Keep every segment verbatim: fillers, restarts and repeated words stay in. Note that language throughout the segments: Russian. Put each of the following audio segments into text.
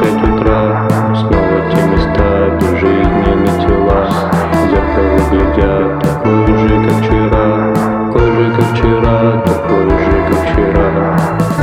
пять утра. Снова те места, безжизненные тела. В зеркало глядят, такой же, как вчера. Такой же, как вчера, такой же, как вчера.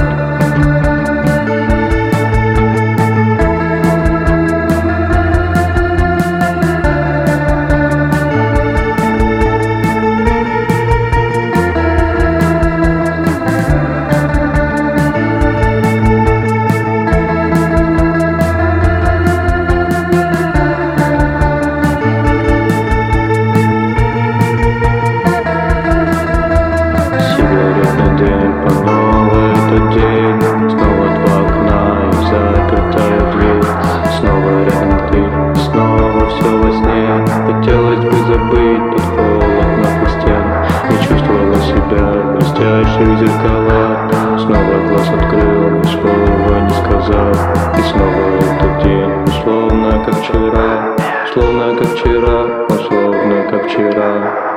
Хотелось бы забыть тот холод наших стен. Не чувствовала себя в блестящих зеркалах. Снова глаз открыл, ни слова не сказал. И снова этот день, условно как вчера. Словно как вчера, условно как вчера.